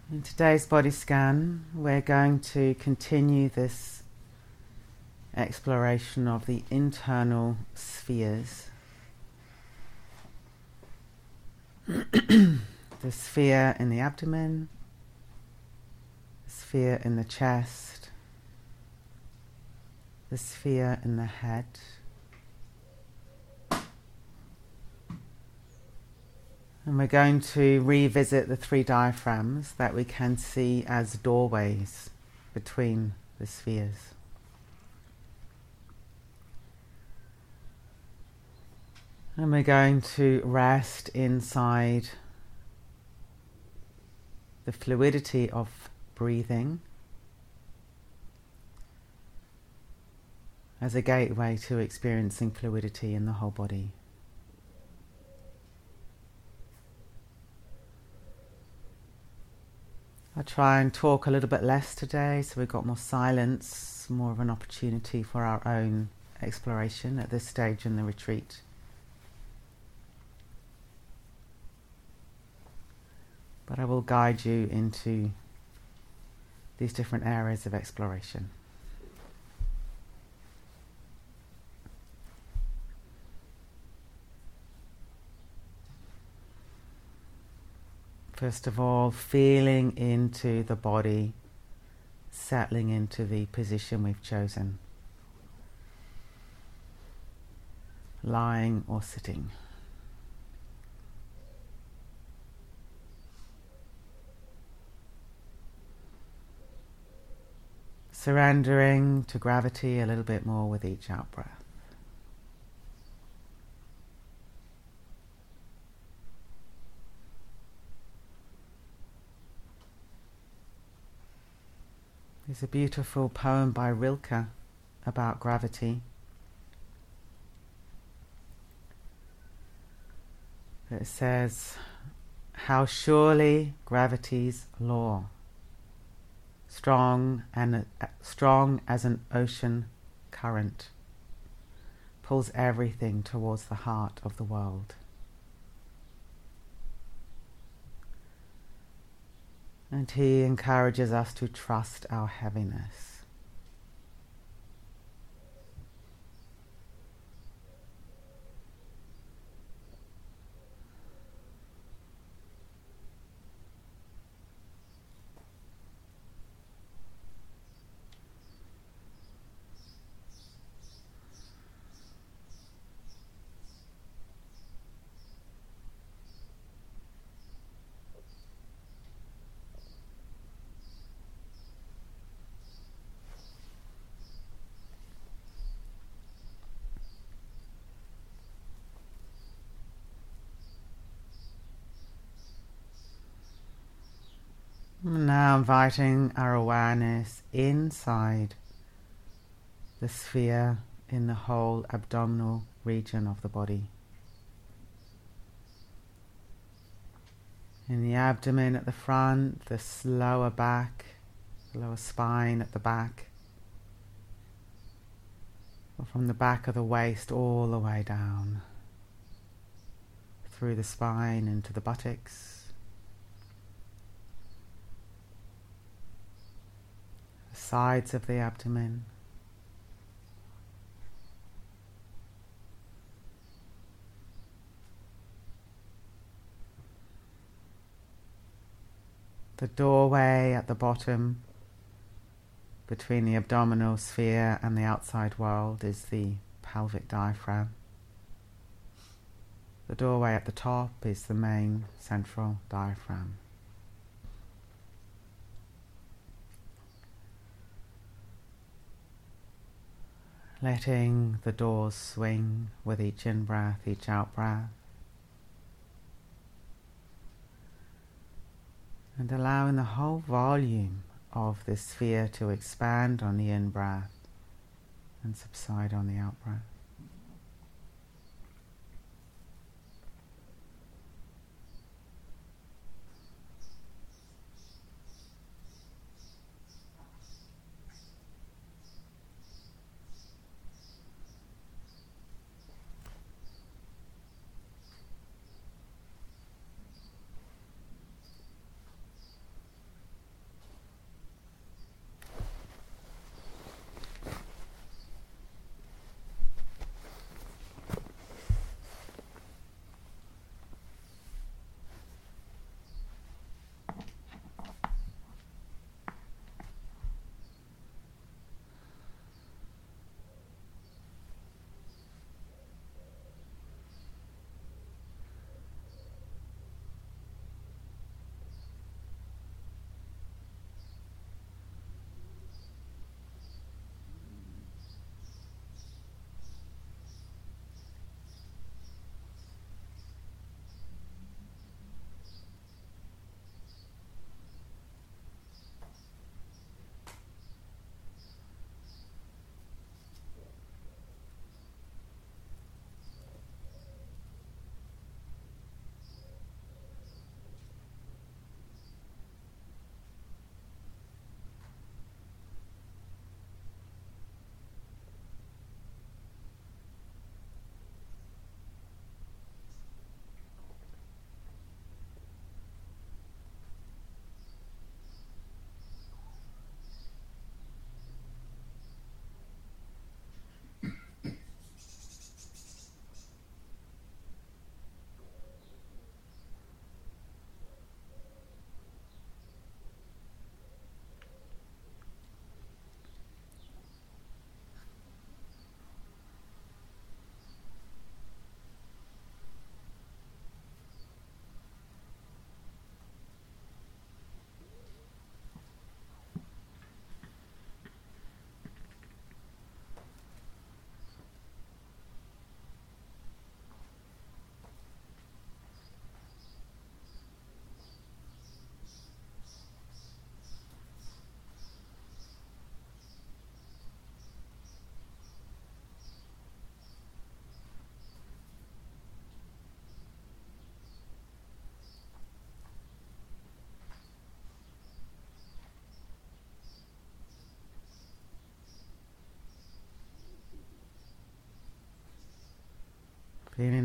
In today's body scan, we're going to continue this exploration of the internal spheres. The sphere in the abdomen, the sphere in the chest, the sphere in the head, and we're going to revisit the three diaphragms that we can see as doorways between the spheres. And we're going to rest inside the fluidity of breathing as a gateway to experiencing fluidity in the whole body. I'll try and talk a little bit less today, so we've got more silence, more of an opportunity for our own exploration at this stage in the retreat. But I will guide you into these different areas of exploration. First of all, feeling into the body, settling into the position we've chosen, lying or sitting. Surrendering to gravity a little bit more with each out-breath. There's a beautiful poem by Rilke about gravity. It says, "How surely gravity's law, strong as an ocean current, pulls everything towards the heart of the world." And he encourages us to trust our heaviness. Now inviting our awareness inside the sphere in the whole abdominal region of the body. In the abdomen at the front, the lower back, the lower spine at the back, or from the back of the waist all the way down, through the spine into the buttocks, sides of the abdomen, the doorway at the bottom between the abdominal sphere and the outside world is the pelvic diaphragm. The doorway at the top is the main central diaphragm. Letting the doors swing with each in-breath, each out-breath. And allowing the whole volume of this sphere to expand on the in-breath and subside on the out-breath.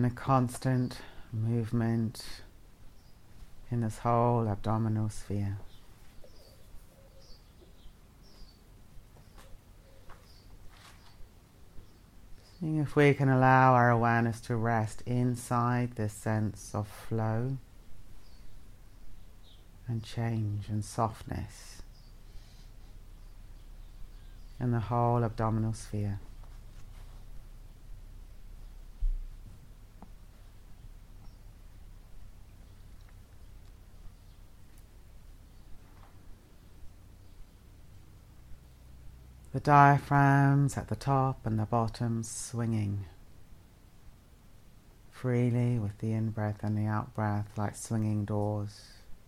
in a constant movement in this whole abdominal sphere. Seeing if we can allow our awareness to rest inside this sense of flow and change and softness in the whole abdominal sphere. The diaphragms at the top and the bottom swinging freely with the in-breath and the out-breath, like swinging doors.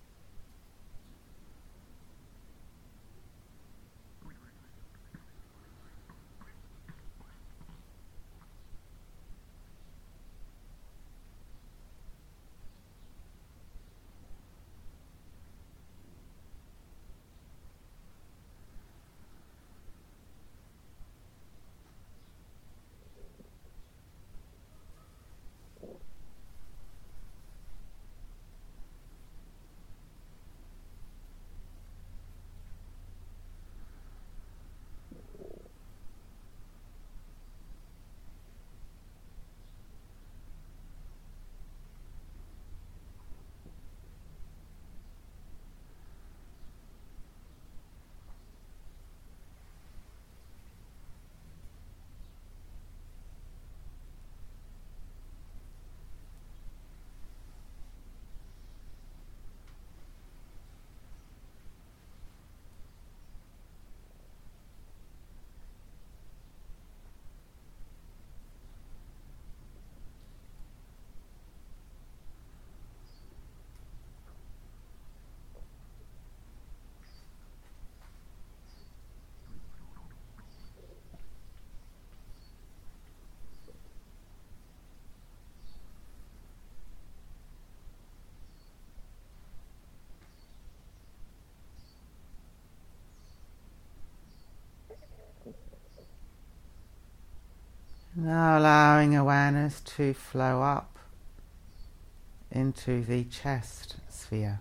Now allowing awareness to flow up into the chest sphere.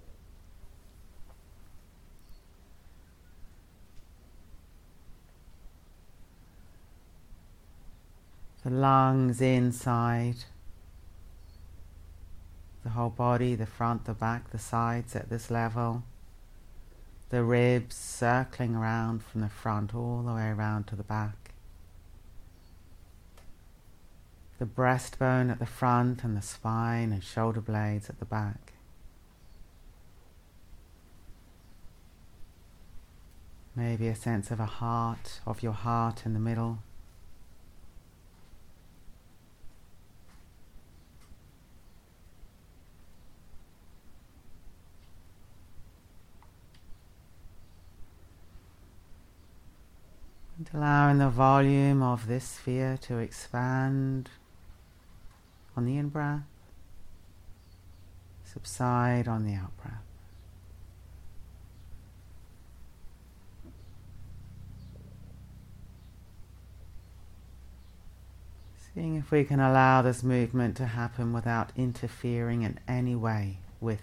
The lungs inside, the whole body, the front, the back, the sides at this level. The ribs circling around from the front all the way around to the back. The breastbone at the front and the spine and shoulder blades at the back. Maybe a sense of your heart in the middle. And allowing the volume of this sphere to expand on the in-breath, subside on the out-breath. Seeing if we can allow this movement to happen without interfering in any way with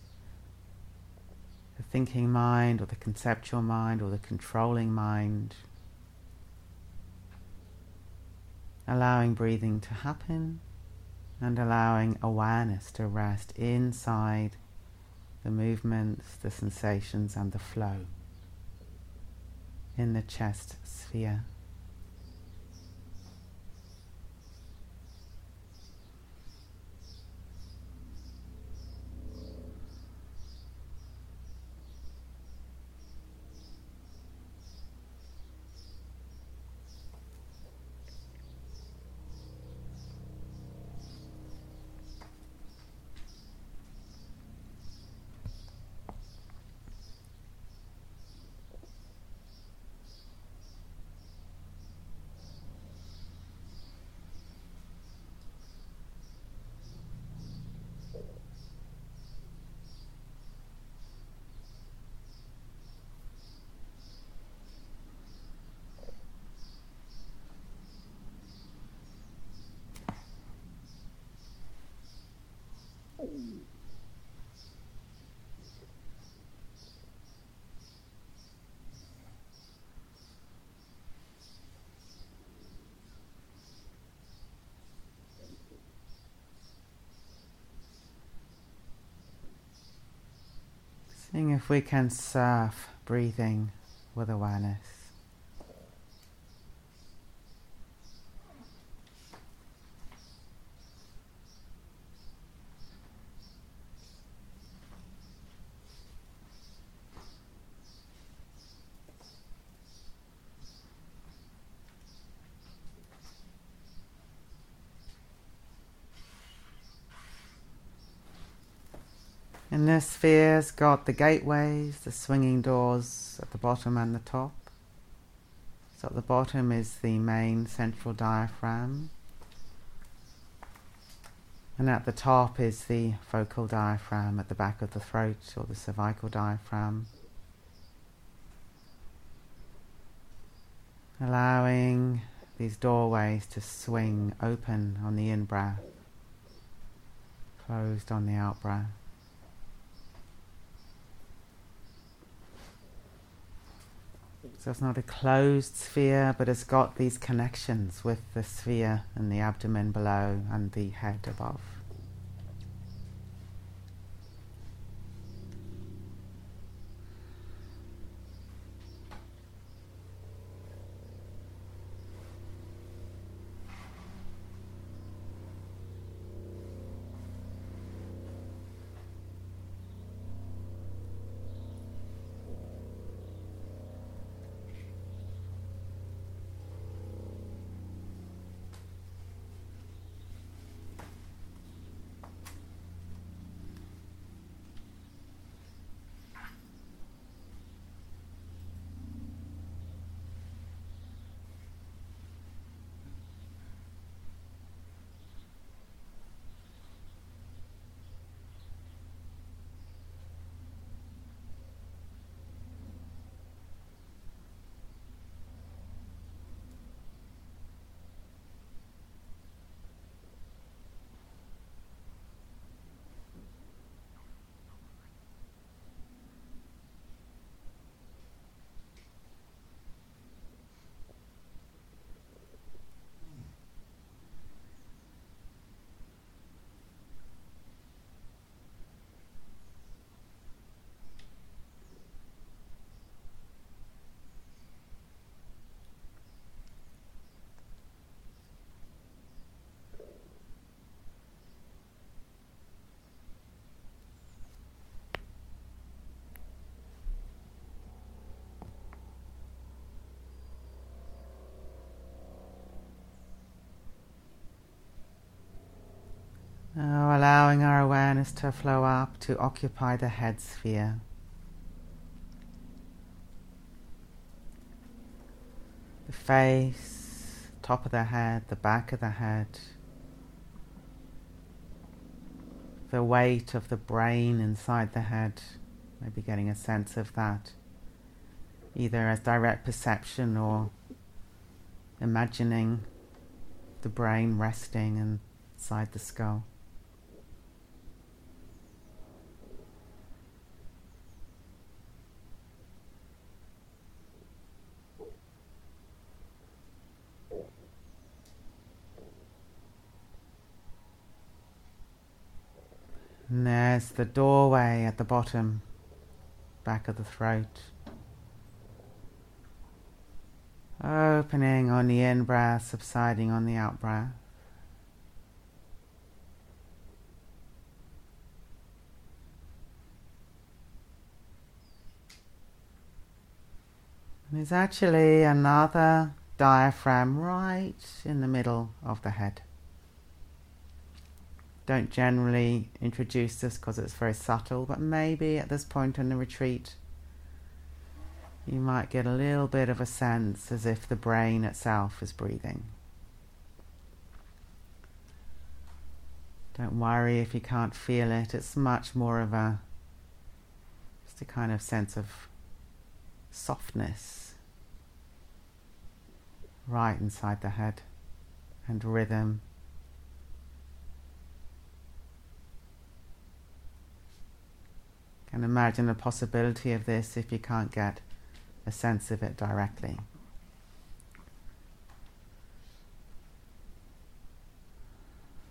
the thinking mind or the conceptual mind or the controlling mind. Allowing breathing to happen and allowing awareness to rest inside the movements, the sensations and the flow in the chest sphere. Seeing if we can surf breathing with awareness. And this sphere's got the gateways, the swinging doors at the bottom and the top. So at the bottom is the main central diaphragm. And at the top is the focal diaphragm at the back of the throat, or the cervical diaphragm. Allowing these doorways to swing open on the in-breath, closed on the out-breath. So it's not a closed sphere, but it's got these connections with the sphere and the abdomen below and the head above. Now allowing our awareness to flow up to occupy the head sphere. The face, top of the head, the back of the head. The weight of the brain inside the head, maybe getting a sense of that, either as direct perception or imagining the brain resting inside the skull. And there's the doorway at the bottom, back of the throat. Opening on the in-breath, subsiding on the out-breath. And there's actually another diaphragm right in the middle of the head. Don't generally introduce this because it's very subtle, but maybe at this point in the retreat you might get a little bit of a sense as if the brain itself is breathing. Don't worry if you can't feel it. It's much more of just a kind of sense of softness right inside the head and rhythm. And imagine the possibility of this if you can't get a sense of it directly.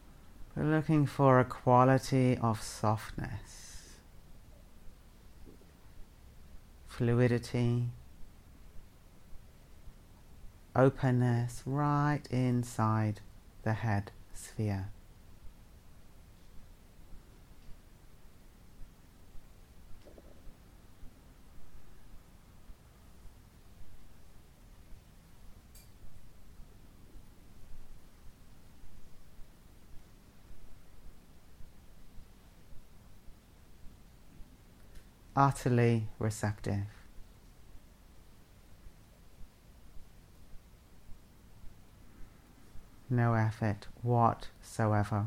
We're looking for a quality of softness. fluidity, openness right inside the head sphere. Utterly receptive. No effort whatsoever.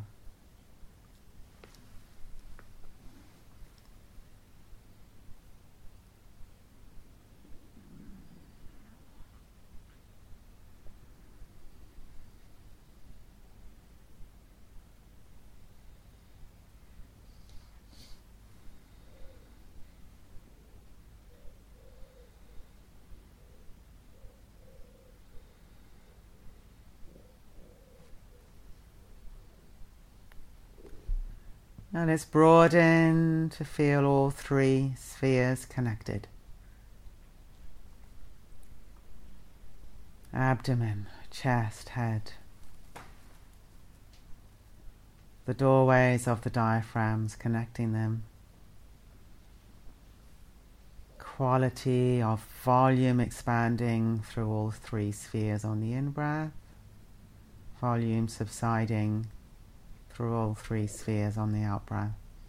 And it's broadened to feel all three spheres connected. Abdomen, chest, head. The doorways of the diaphragms connecting them. Quality of volume expanding through all three spheres on the in-breath. Volume subsiding through all three spheres on the out-breath.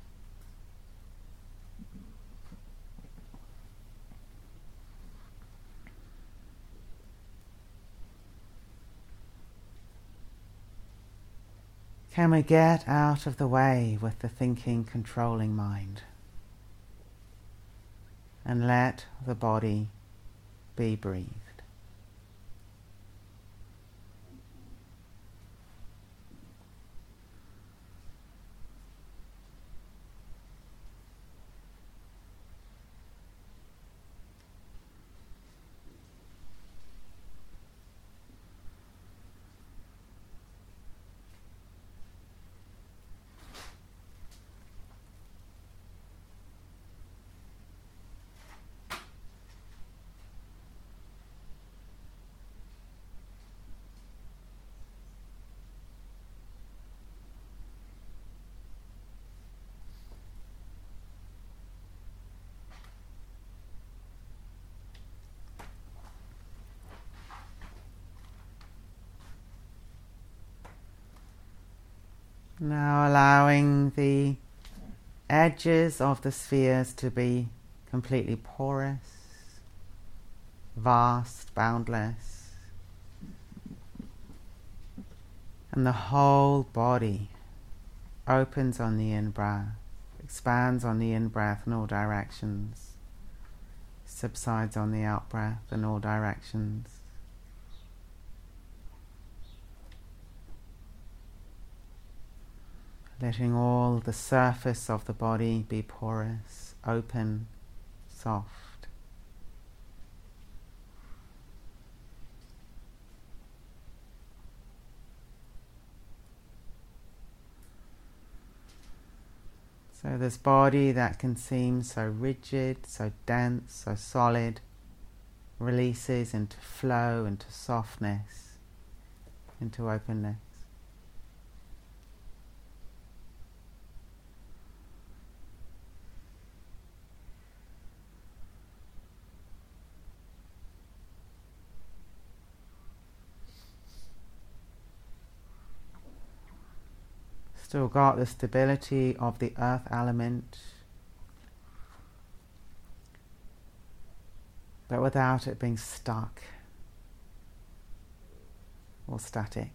Can we get out of the way with the thinking, controlling mind and let the body be breathed? Now allowing the edges of the spheres to be completely porous, vast, boundless, and the whole body opens on the in-breath, expands on the in-breath in all directions, subsides on the out-breath in all directions. Letting all the surface of the body be porous, open, soft. So this body that can seem so rigid, so dense, so solid, releases into flow, into softness, into openness. Still got the stability of the earth element, but without it being stuck or static.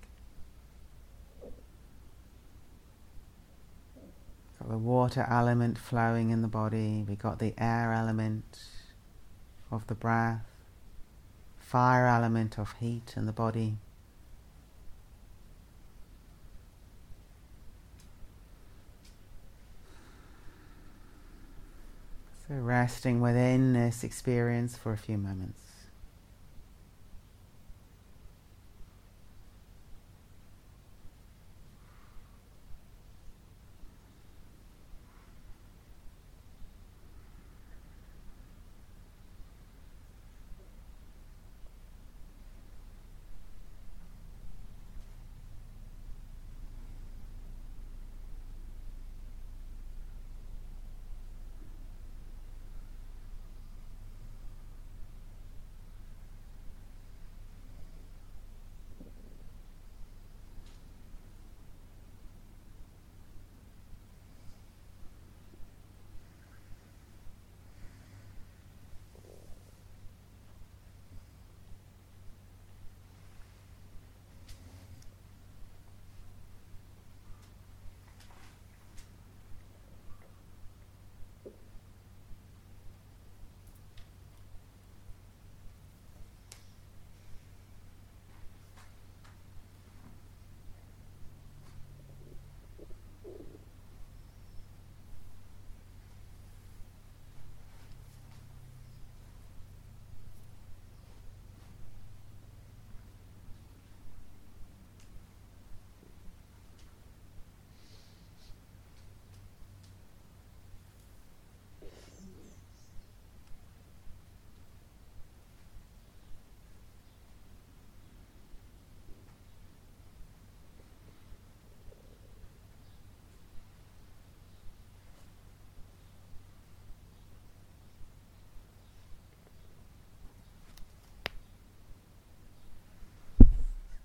Got the water element flowing in the body, we got the air element of the breath, fire element of heat in the body. So resting within this experience for a few moments.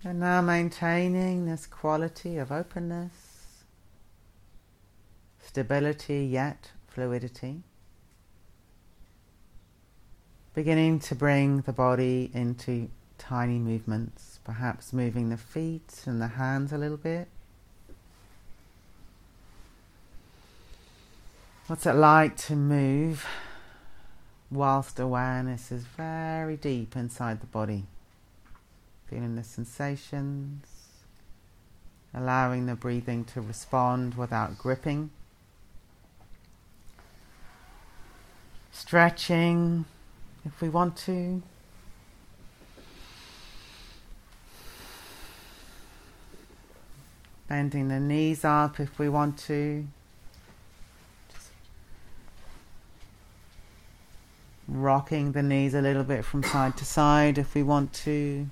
And now maintaining this quality of openness, stability yet fluidity. Beginning to bring the body into tiny movements, perhaps moving the feet and the hands a little bit. What's it like to move whilst awareness is very deep inside the body? Feeling the sensations, allowing the breathing to respond without gripping. Stretching if we want to. Bending the knees up if we want to. Just rocking the knees a little bit from side to side if we want to.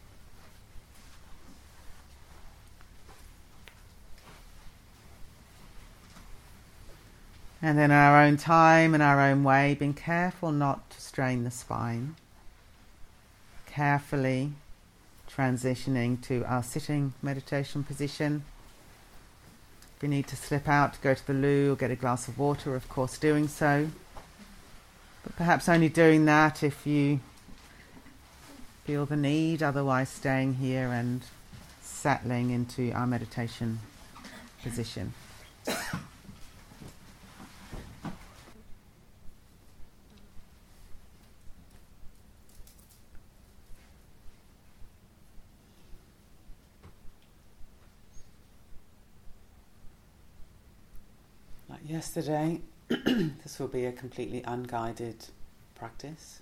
And in our own time and our own way, being careful not to strain the spine. Carefully transitioning to our sitting meditation position. If you need to slip out to go to the loo or get a glass of water, of course doing so. But perhaps only doing that if you feel the need, otherwise staying here and settling into our meditation position. Yesterday, this will be a completely unguided practice.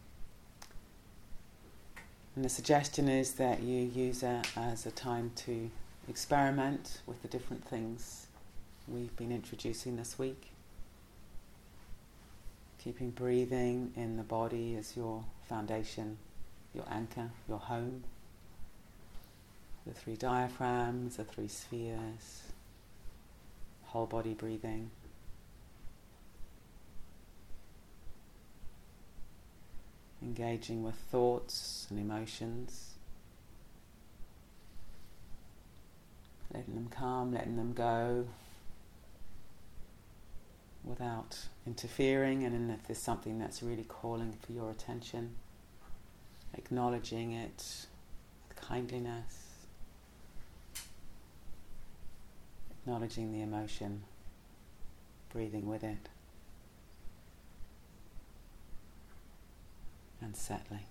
And the suggestion is that you use it as a time to experiment with the different things we've been introducing this week. Keeping breathing in the body as your foundation, your anchor, your home. The 3 diaphragms, the 3 spheres. Whole body breathing. Engaging with thoughts and emotions. Letting them come, letting them go. Without interfering, and if there's something that's really calling for your attention, acknowledging it with kindliness. Acknowledging the emotion, breathing with it, and settling.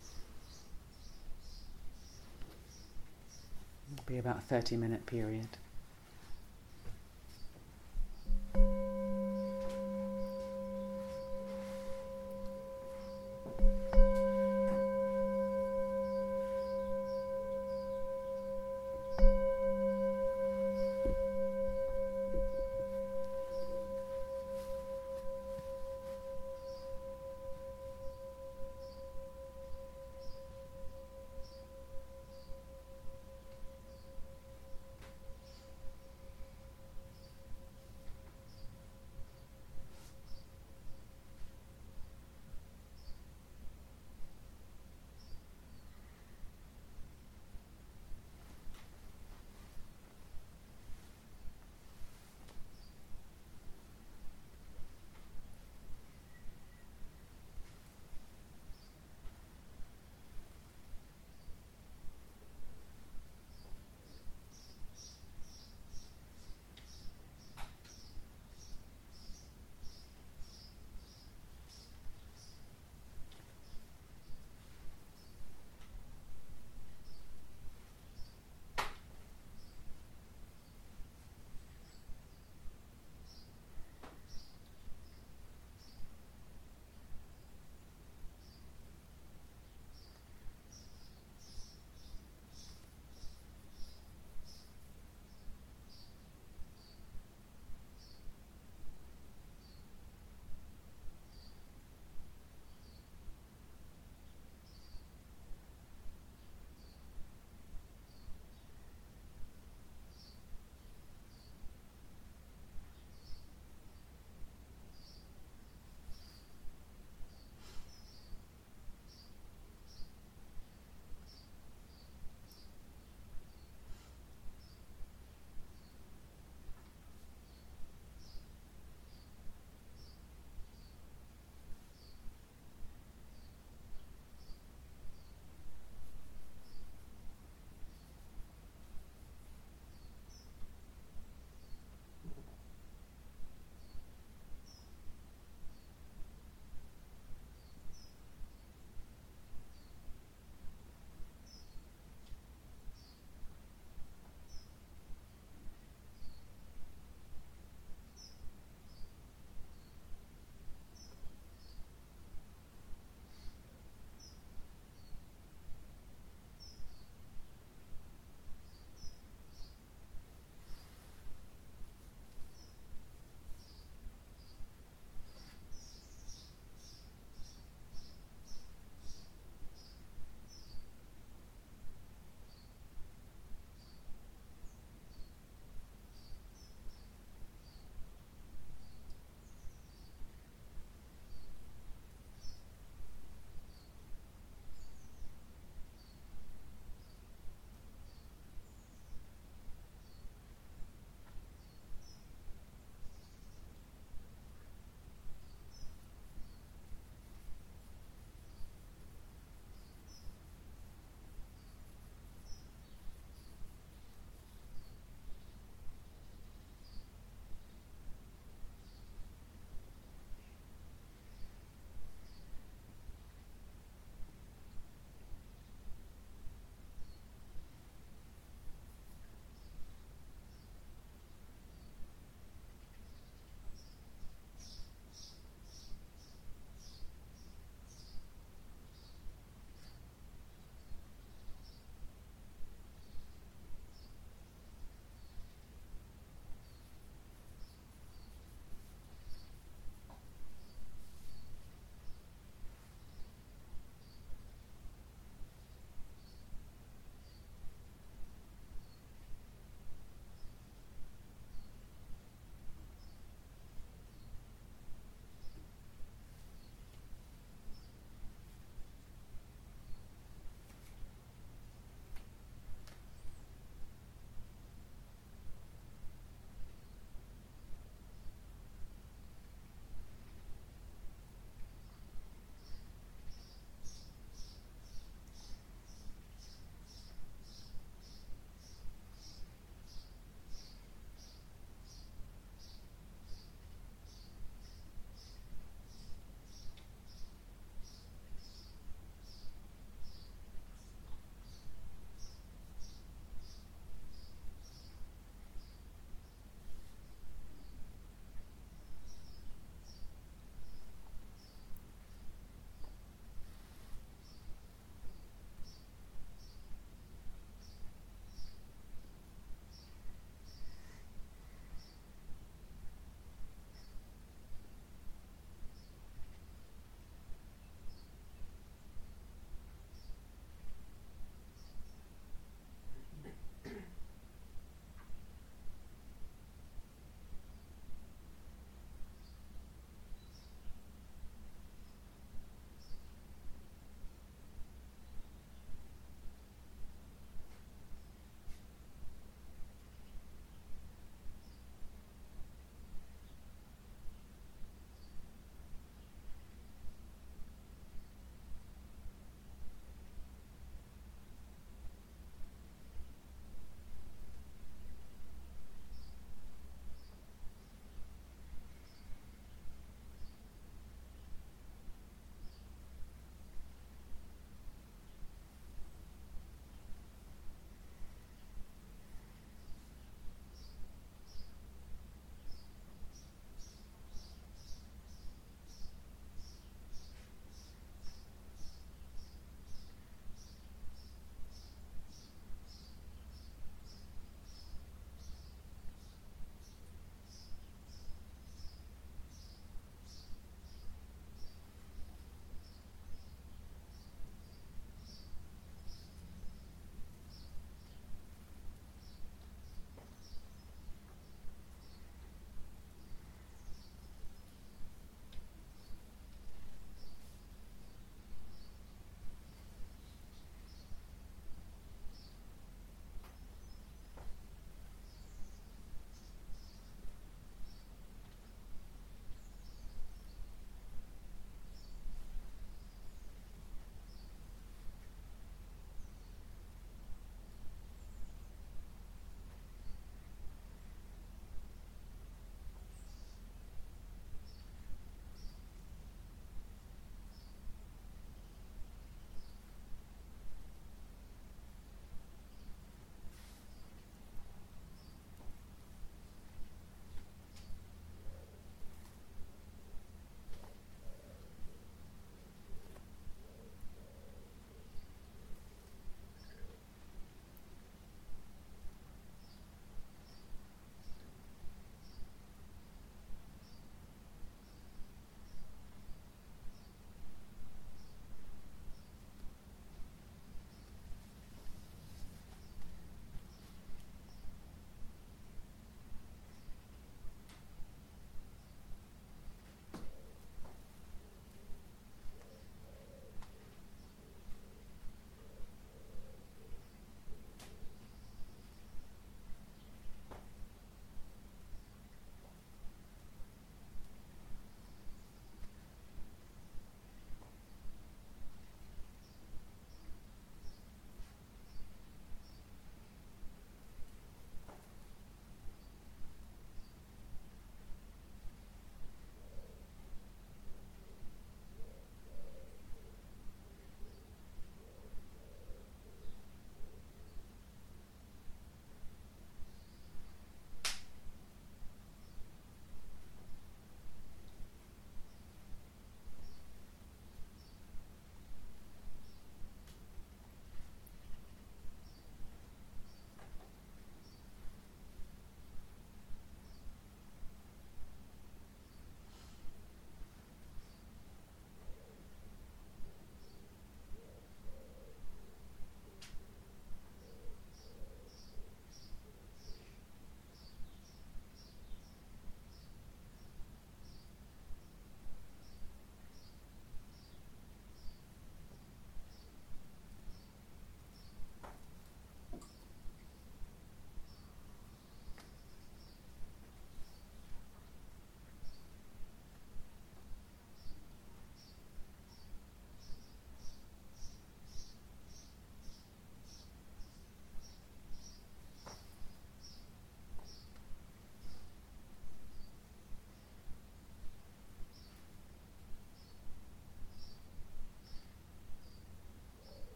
It'll be about a 30-minute period.